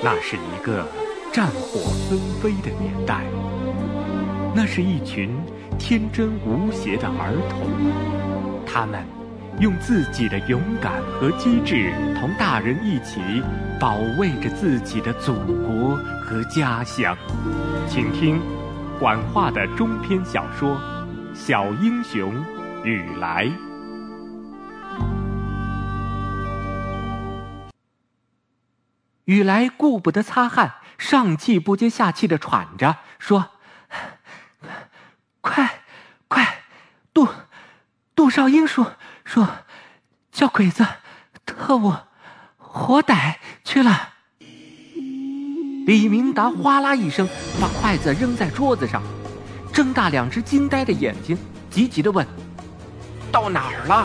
那是一个战火纷飞的年代，那是一群天真无邪的儿童，他们用自己的勇敢和机智，同大人一起保卫着自己的祖国和家乡。请听管话的中篇小说《小英雄雨来》。雨来顾不得擦汗，上气不接下气地喘着，说：“快，杜少英说叫鬼子、特务、活逮去了。”李明达哗啦一声把筷子扔在桌子上，睁大两只惊呆的眼睛，急急地问：“到哪儿了？”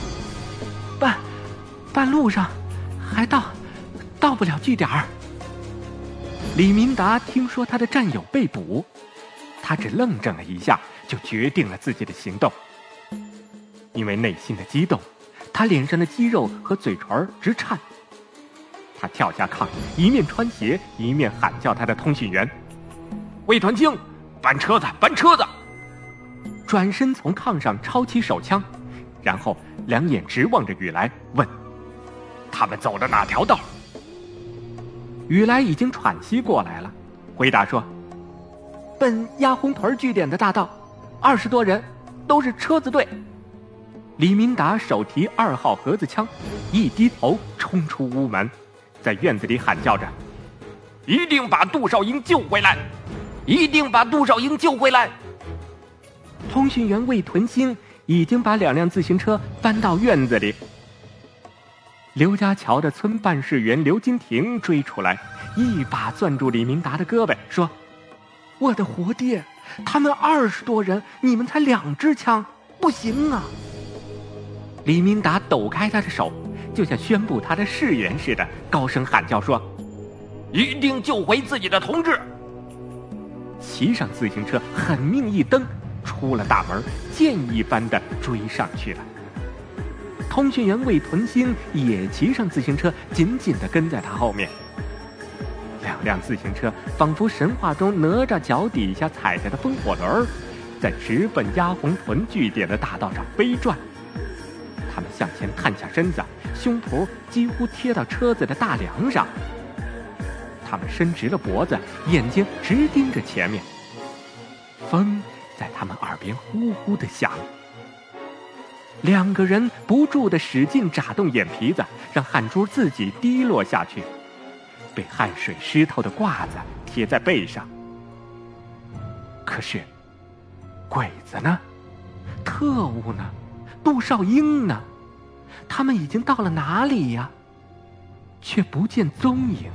半路上，还到不了据点儿。李明达听说他的战友被捕，他只愣怔了一下，就决定了自己的行动。因为内心的激动，他脸上的肌肉和嘴唇直颤。他跳下炕，一面穿鞋，一面喊叫他的通讯员：“魏团清，搬车子！”转身从炕上抄起手枪，然后两眼直望着雨来，问：“他们走了哪条道？”雨来已经喘息过来了，回答说：“奔鸭红屯据点的大道，20多人，都是车子队。”李明达手提2号盒子枪，一低头冲出屋门，在院子里喊叫着：“一定把杜少英救回来！一定把杜少英救回来！”通讯员魏屯兴已经把2辆自行车搬到院子里。刘家桥的村办事员刘金亭追出来，一把攥住李明达的胳膊，说：“我的活爹，他们20多人，你们才2支枪，不行啊！”李明达抖开他的手，就像宣布他的誓言似的，高声喊叫说：“一定救回自己的同志！”骑上自行车，狠命一蹬，出了大门，箭一般的追上去了。通讯员魏屯兴也骑上自行车，紧紧地跟在他后面。2辆自行车仿佛神话中哪吒脚底下踩着的风火轮，在直奔鸭红屯据点的大道上飞转。他们向前探下身子，胸脯几乎贴到车子的大梁上。他们伸直了脖子，眼睛直盯着前面。风在他们耳边呼呼地响。2个人不住地使劲眨动眼皮子，让汗珠自己滴落下去，被汗水湿透的褂子贴在背上。可是鬼子呢？特务呢？杜少英呢？他们已经到了哪里呀？却不见踪影。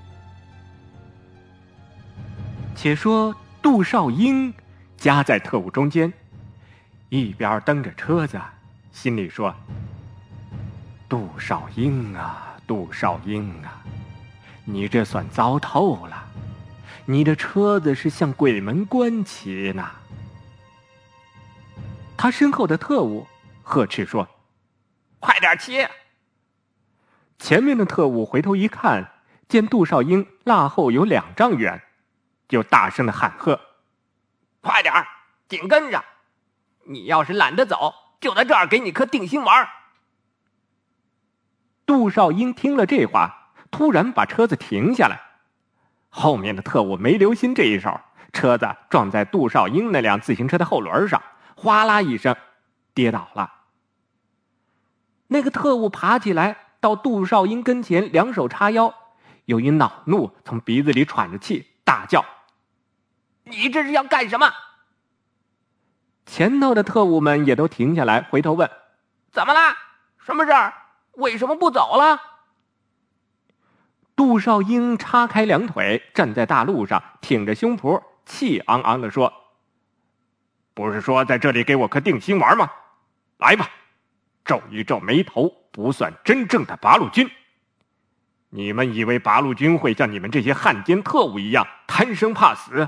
且说杜少英夹在特务中间，一边蹬着车子，心里说：“杜少英啊，杜少英啊，你这算糟透了，你的车子是向鬼门关骑呢。”他身后的特务呵斥说：“快点骑！”前面的特务回头一看，见杜少英落后有2丈远，就大声的喊喝：“快点，紧跟着！你要是懒得走，就在这儿给你颗定心丸。”杜少英听了这话，突然把车子停下来。后面的特务没留心这一手，车子撞在杜少英那辆自行车的后轮上，哗啦一声跌倒了。那个特务爬起来到杜少英跟前，两手叉腰，由于恼怒从鼻子里喘着气，大叫：“你这是要干什么？”前头的特务们也都停下来，回头问：“怎么啦？什么事儿？为什么不走了？”杜少英叉开2腿，站在大路上，挺着胸脯，气昂昂地说：“不是说在这里给我颗定心丸吗？来吧，皱一皱眉头，不算真正的八路军。你们以为八路军会像你们这些汉奸特务一样贪生怕死？”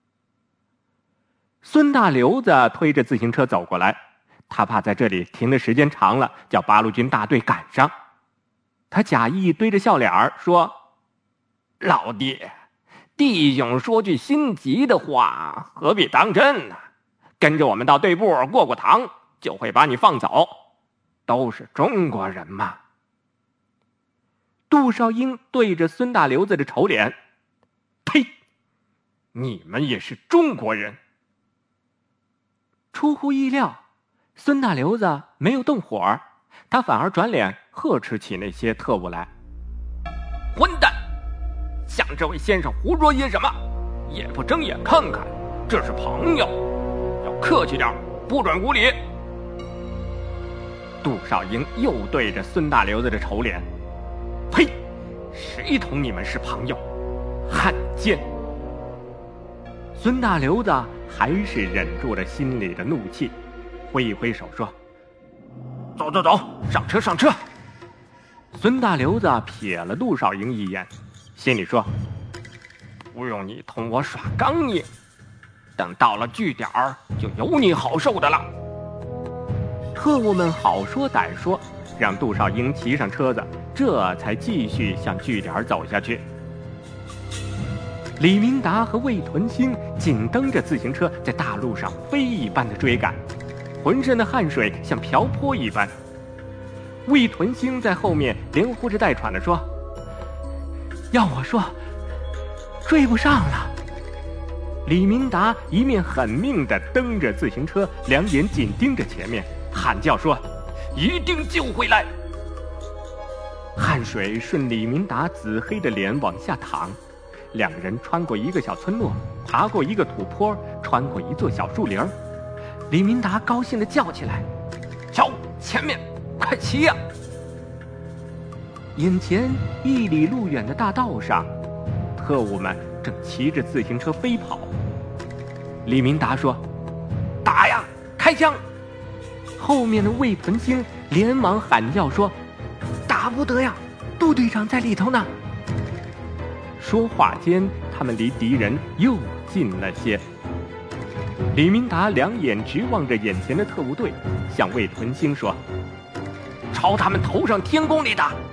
孙大刘子推着自行车走过来，他怕在这里停的时间长了，叫八路军大队赶上。他假意堆着笑脸说：“ 老爹，弟兄说句心急的话，何必当真呢？跟着我们到队部过过堂，就会把你放走。都是中国人嘛。杜少英对着孙大刘子的丑脸，呸！你们也是中国人。出乎意料，孙大刘子没有动火，他反而转脸呵斥起那些特务来。混蛋！向这位先生胡说些什么？也不睁眼看看，这是朋友，要客气点，不准无礼。杜少英又对着孙大刘子的丑脸，呸！谁同你们是朋友？汉奸！孙大刘子还是忍住了心里的怒气，挥一挥手说：走走走，上车上车。孙大刘子瞥了杜少英一眼，心里说：不用你同我耍刚硬，等到了据点就有你好受的了。特务们好说歹说，让杜少英骑上车子，这才继续向据点走下去。李明达和魏屯兴紧蹬着自行车在大路上飞一般的追赶，浑身的汗水像瓢泼一般。魏屯兴在后面连呼着带喘地说：要我说，追不上了。李明达一面狠命地蹬着自行车，两眼紧盯着前面，喊叫说：一定救回来。汗水顺李明达紫黑的脸往下淌，两人穿过一个小村落，爬过一个土坡，穿过一座小树林。李明达高兴地叫起来：瞧，前面快骑呀！眼前1里路远的大道上，特务们正骑着自行车飞跑。李明达说：打呀，开枪！后面的魏屯兴连忙喊叫说：打不得呀，杜队长在里头呢。说话间，他们离敌人又近了些。李明达两眼直望着眼前的特务队，向魏屯兴说：朝他们头上天宫里打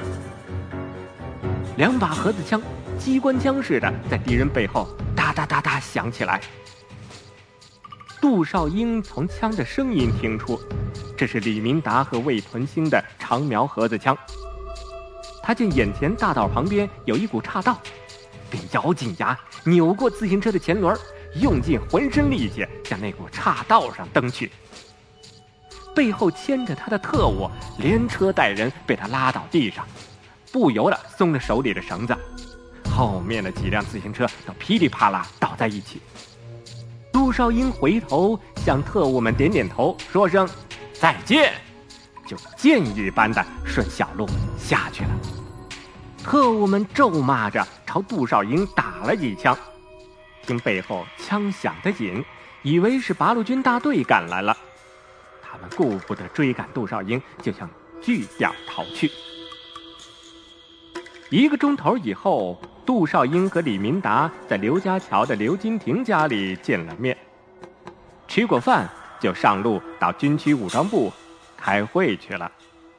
！2把盒子枪机关枪似的在敌人背后哒哒哒哒响起来。杜少英从枪的声音听出，这是李明达和魏屯兴的长苗盒子枪。他见眼前大道旁边有一股岔道，便咬紧牙扭过自行车的前轮，用尽浑身力气向那股岔道上蹬去。背后牵着他的特务连车带人被他拉到地上，不由得松了手里的绳子，后面的几辆自行车都噼里啪啦倒在一起。杜少英回头向特务们点点头，说声再见，就箭一般的顺小路下去了。特务们咒骂着朝杜少英打了几枪，听背后枪响得紧，以为是八路军大队赶来了。他们顾不得追赶杜少英，就向据点逃去。1个钟头以后，杜少英和李明达在刘家桥的刘金亭家里见了面。吃过饭就上路到军区武装部开会去了。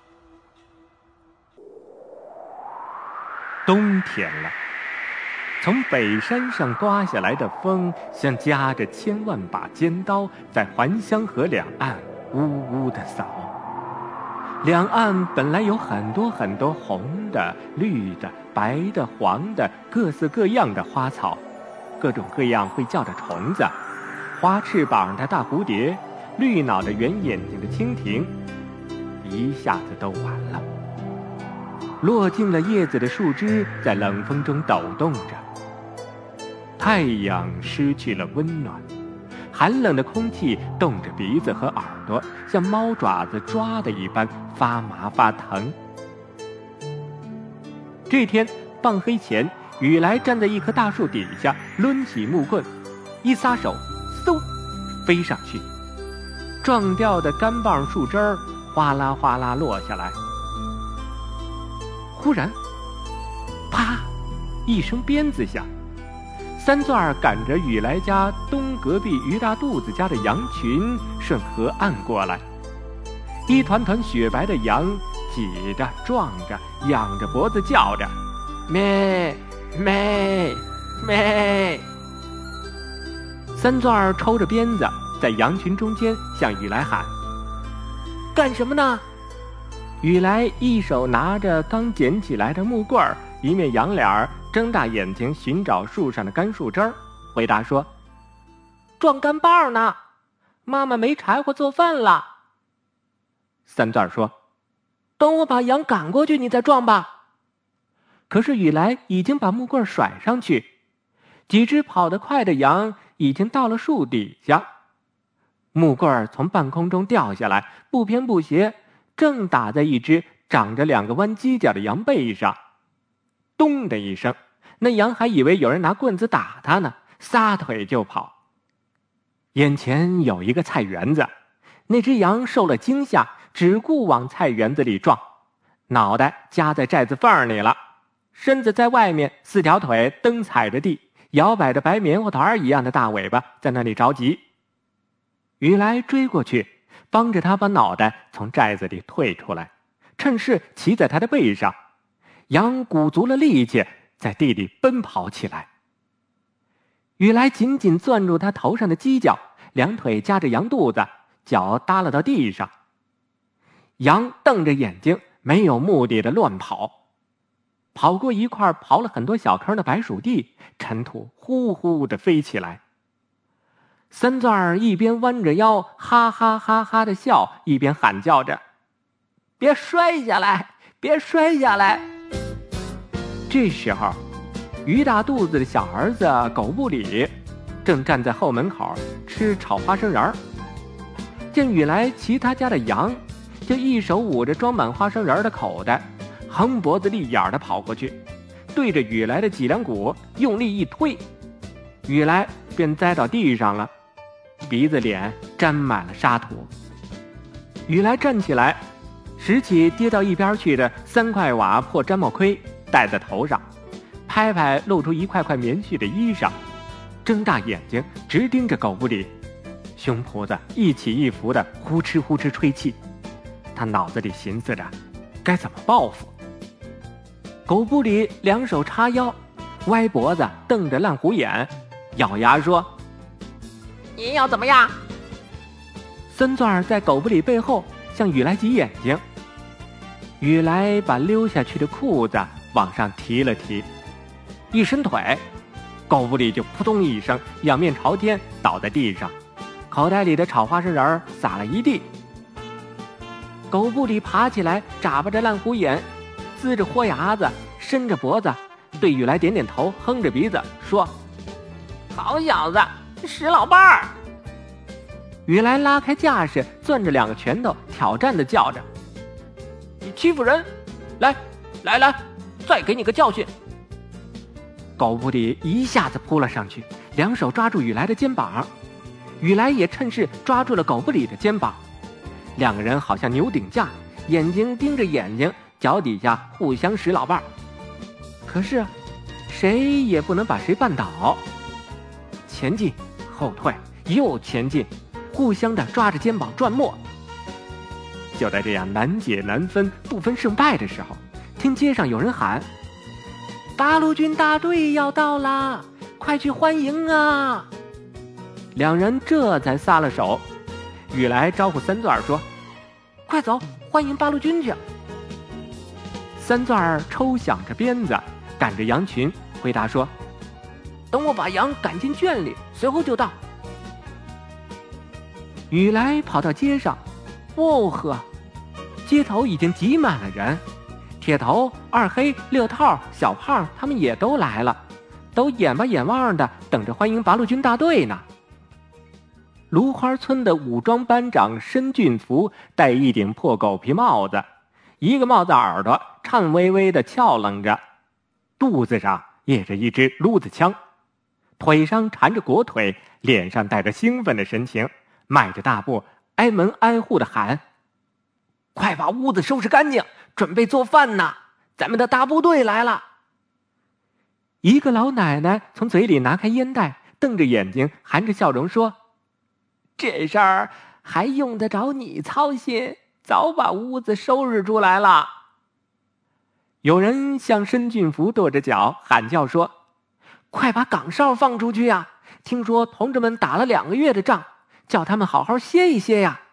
冬天了，从北山上刮下来的风像夹着千万把尖刀，在还乡河两岸呜呜地扫。两岸本来有很多很多红的、绿的、白的、黄的，各色各样的花草，各种各样会叫的虫子，花翅膀的大蝴蝶，绿脑的圆眼睛的蜻蜓，一下子都完了。落进了叶子的树枝在冷风中抖动着，太阳失去了温暖，寒冷的空气冻着鼻子和耳朵，像猫爪子抓的一般发麻发疼。这天傍黑前，雨来站在一棵大树底下，抡起木棍，一撒手，嗖，飞上去，撞掉的干棒树枝儿哗啦哗啦落下来。忽然，啪，一声鞭子响，3钻赶着雨来家东隔壁于大肚子家的羊群顺河岸过来，一团团雪白的羊挤着撞着仰着脖子叫着咩咩咩。三钻抽着鞭子，在羊群中间向雨来喊：干什么呢？雨来一手拿着刚捡起来的木棍儿，一面仰脸睁大眼睛寻找树上的干树枝儿，回答说：撞干棒呢，妈妈没柴火做饭了。三钻说：等我把羊赶过去你再撞吧。可是雨来已经把木棍甩上去，几只跑得快的羊已经到了树底下，木棍从半空中掉下来，不偏不斜，正打在一只长着2个弯犄角的羊背上。咚的一声，那羊还以为有人拿棍子打它呢，撒腿就跑。眼前有一个菜园子，那只羊受了惊吓，只顾往菜园子里撞，脑袋夹在寨子缝里了，身子在外面，4条腿蹬踩着地，摇摆着白棉花团一样的大尾巴在那里着急。雨来追过去，帮着他把脑袋从寨子里退出来，趁势骑在他的背上，羊鼓足了力气在地里奔跑起来。雨来紧紧攥住他头上的犄角，2腿夹着羊肚子，脚耷拉到地上。羊瞪着眼睛，没有目的的乱跑，跑过一块刨了很多小坑的白薯地，尘土呼呼地飞起来。三钻一边弯着腰哈哈哈哈的笑，一边喊叫着：别摔下来，别摔下来。这时候于大肚子的小儿子狗不理正站在后门口吃炒花生仁儿，见雨来骑他家的羊，就一手捂着装满花生仁的口袋，横脖子立眼的跑过去，对着雨来的脊梁骨用力一推，雨来便栽到地上了，鼻子脸沾满了沙土。雨来站起来，拾起跌到一边去的3块瓦破毡帽盔戴在头上，拍拍露出一块块棉絮的衣裳，睁大眼睛直盯着狗不理，胸脯子一起一伏的呼哧呼哧吹气。他脑子里寻思着该怎么报复。狗不理2手叉腰，歪脖子瞪着烂虎眼，咬牙说：你要怎么样？三钻在狗不理背后向雨来挤眼睛。雨来把溜下去的裤子往上提了提，一伸腿，狗不理就扑通一声仰面朝天倒在地上，口袋里的炒花生仁撒了一地。狗不理爬起来，眨巴着烂虎眼，呲着豁牙子，伸着脖子，对雨来点点头，哼着鼻子说：好小子，使老伴儿。雨来拉开架势，攥着2个拳头，挑战地叫着：你欺负人，来来来，再给你个教训。狗不理一下子扑了上去，2手抓住雨来的肩膀，雨来也趁势抓住了狗不理的肩膀，2个人好像牛顶架，眼睛盯着眼睛，脚底下互相使老伴儿。可是谁也不能把谁绊倒，前进后退又前进，互相的抓着肩膀转磨。就在这样难解难分不分胜败的时候，听街上有人喊：八路军大队要到啦，快去欢迎啊！2人这才撒了手。雨来招呼三钻说：快走，欢迎八路军去。三钻抽响着鞭子，赶着羊群，回答说：等我把羊赶进圈里，随后就到。雨来跑到街上，哦呵，街头已经挤满了人，铁头、二黑、六套、小胖他们也都来了，都眼巴眼望的等着欢迎八路军大队呢。芦花村的武装班长申俊福戴一顶破狗皮帽子，一个帽子耳朵颤巍巍的翘楞着，肚子上掖着一支撸子枪，腿上缠着裹腿，脸上带着兴奋的神情，迈着大步挨门挨户的喊：快把屋子收拾干净，准备做饭呢，咱们的大部队来了。一个老奶奶从嘴里拿开烟袋，瞪着眼睛含着笑容说：这事儿还用得着你操心，早把屋子收拾出来了。 有人向申俊福跺着脚喊叫说：“快把岗哨放出去呀！听说同志们打了2个月的仗，叫他们好好歇一歇呀。”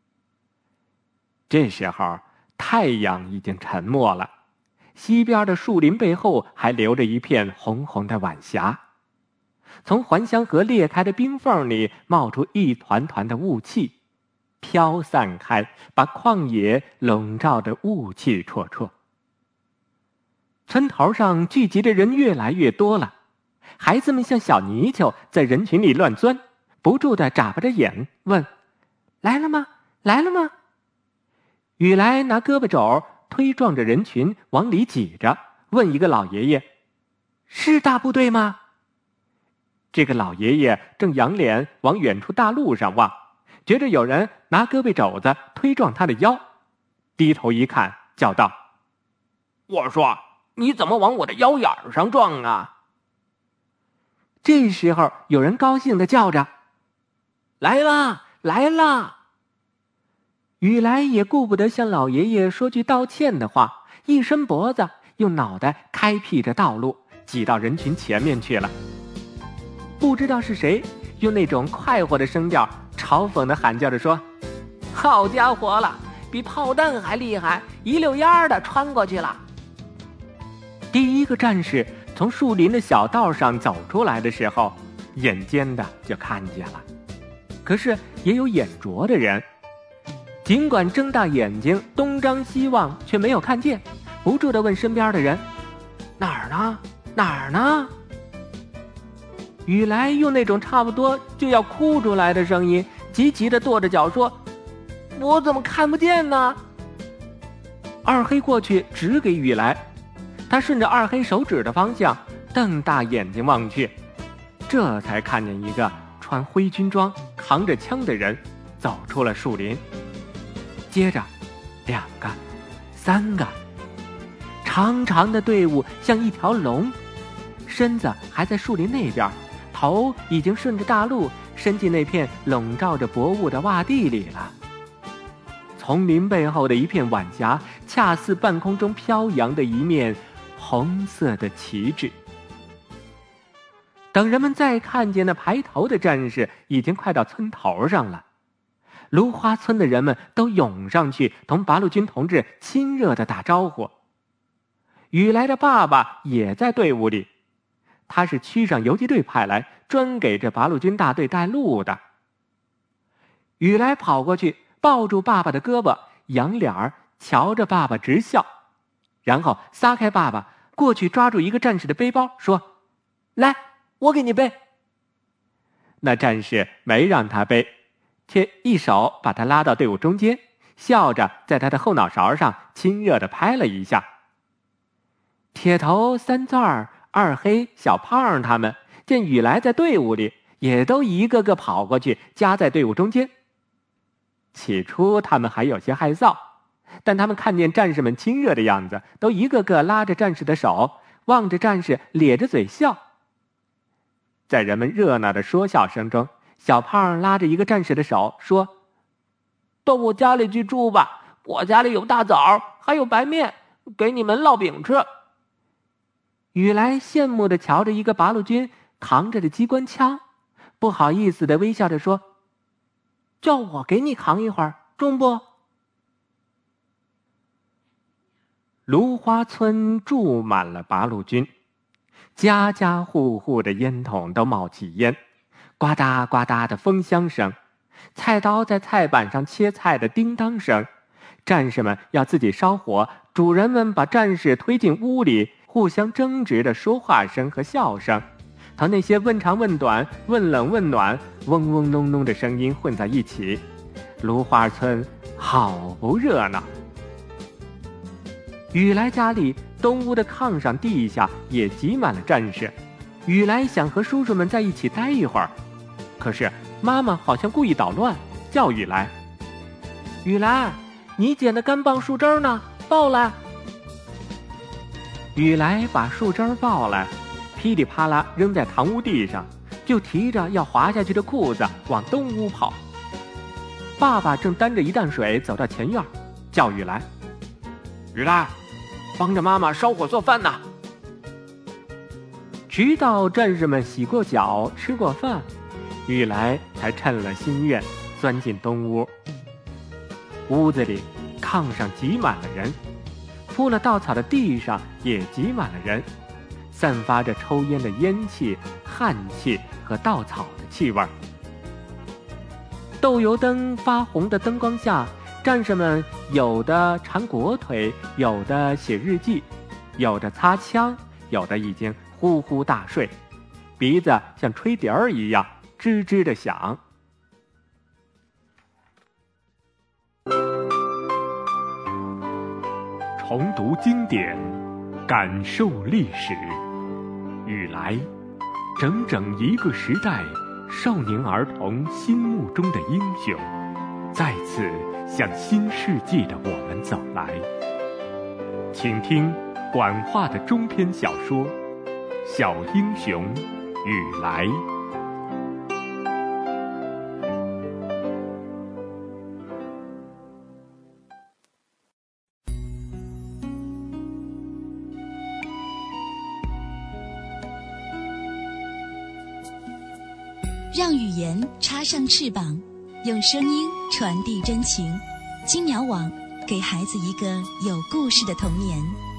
这时候太阳已经沉没了，西边的树林背后还留着一片红红的晚霞，从还乡河裂开的冰缝里冒出一团团的雾气，飘散开，把旷野笼罩着雾气绰绰。村头上聚集的人越来越多了，孩子们像小泥鳅在人群里乱钻，不住地眨巴着眼问：“来了吗？来了吗？”雨来拿胳膊肘推撞着人群往里挤着，问一个老爷爷：“是大部队吗？”这个老爷爷正仰脸往远处大路上望，觉着有人拿胳膊肘子推撞他的腰，低头一看，叫道：“我说，你怎么往我的腰眼上撞啊？”这时候有人高兴地叫着：“来啦，来啦！”雨来也顾不得向老爷爷说句道歉的话，一伸脖子，用脑袋开辟着道路，挤到人群前面去了。不知道是谁用那种快活的声调嘲讽地喊叫着说：“好家伙了，比炮弹还厉害，一溜烟儿的穿过去了。”第一个战士从树林的小道上走出来的时候，眼尖的就看见了，可是也有眼拙的人，尽管睁大眼睛东张西望，却没有看见，不住地问身边的人：“哪儿呢？哪儿呢？”雨来用那种差不多就要哭出来的声音，急急地跺着脚说：“我怎么看不见呢？”二黑过去指给雨来，他顺着二黑手指的方向瞪大眼睛望去，这才看见一个穿灰军装扛着枪的人走出了树林。接着2个、3个，长长的队伍像一条龙，身子还在树林那边，头已经顺着大路伸进那片笼罩着薄雾的洼地里了。丛林背后的一片晚霞，恰似半空中飘扬的一面红色的旗帜。等人们再看见那排头的战士，已经快到村头上了。芦花村的人们都涌上去同八路军同志亲热地打招呼。雨来的爸爸也在队伍里，他是区上游击队派来专给这八路军大队带路的。雨来跑过去抱住爸爸的胳膊，仰脸儿瞧着爸爸直笑，然后撒开爸爸，过去抓住一个战士的背包说：“来，我给你背。”那战士没让他背，却一手把他拉到队伍中间，笑着在他的后脑勺上亲热地拍了一下。铁头、三钻儿、二黑、小胖他们见雨来在队伍里，也都一个个跑过去夹在队伍中间。起初他们还有些害臊，但他们看见战士们亲热的样子，都一个个拉着战士的手，望着战士咧着嘴笑。在人们热闹的说笑声中，小胖拉着一个战士的手说：“到我家里去住吧，我家里有大枣，还有白面，给你们烙饼吃。”雨来羡慕地瞧着一个八路军扛着的机关枪，不好意思地微笑着说：“叫我给你扛一会儿，中不？”芦花村住满了八路军，家家户户的烟筒都冒起烟，呱嗒呱嗒的风箱声，菜刀在菜板上切菜的叮当声，战士们要自己烧火，主人们把战士推进屋里，互相争执的说话声和笑声，同那些问长问短、问冷问暖、嗡嗡隆隆的声音混在一起，芦花村好不热闹。雨来家里东屋的炕上地下也挤满了战士，雨来想和叔叔们在一起待一会儿，可是妈妈好像故意捣乱，叫雨来：“雨来，你捡的干棒树枝呢？抱来。”雨来把树枝抱来，噼里啪啦扔在堂屋地上，就提着要滑下去的裤子往东屋跑。爸爸正担着一担水走到前院，叫雨来：“雨来， 帮着妈妈烧火做饭呢。直到战士们洗过脚吃过饭，雨来才趁了心愿钻进东屋。屋子里炕上挤满了人，铺了稻草的地上也挤满了人，散发着抽烟的烟气、汗气和稻草的气味。豆油灯发红的灯光下，战士们有的缠裹腿，有的写日记，有的擦枪，有的已经呼呼大睡，鼻子像吹笛儿一样吱吱地响。重读经典，感受历史。雨来，整整一个时代少年儿童心目中的英雄，再次向新世纪的我们走来。请听管话的中篇小说《小英雄雨来》。 让语言插上翅膀，用声音传递真情。金鸟网，给孩子一个有故事的童年。